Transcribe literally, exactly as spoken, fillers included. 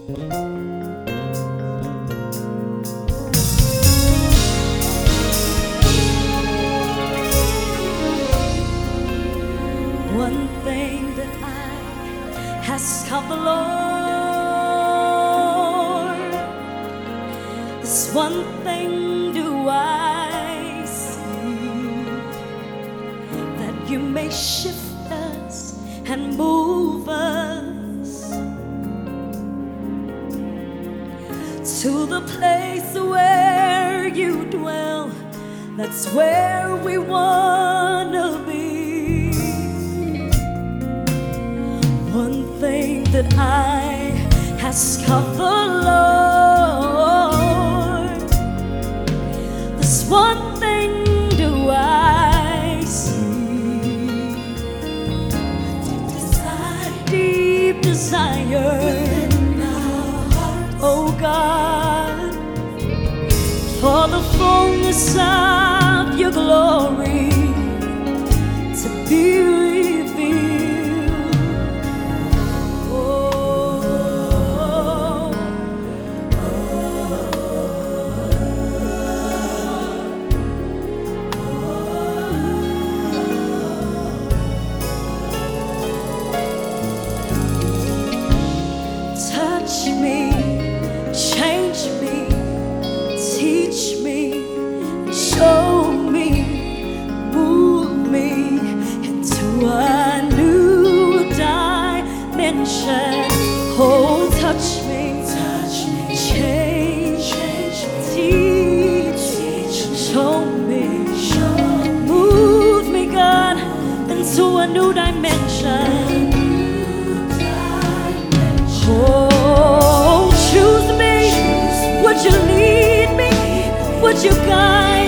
One thing that I ask of the Lord, this one thing do I seek, that you may shift us and move us to the place where you dwell. That's where we wanna be. One thing that I ask of the Lord, this one thing do I seek, deep desire within our hearts, oh God, for the fullness of your glory to be revealed. Oh, oh, oh. Touch me, change me, teach me, show me, move me into a new dimension. Oh, touch me, touch me, change, change teach, teach, show me, show, move me, God, into a new dimension. Oh, choose me, would you lead me, would you guide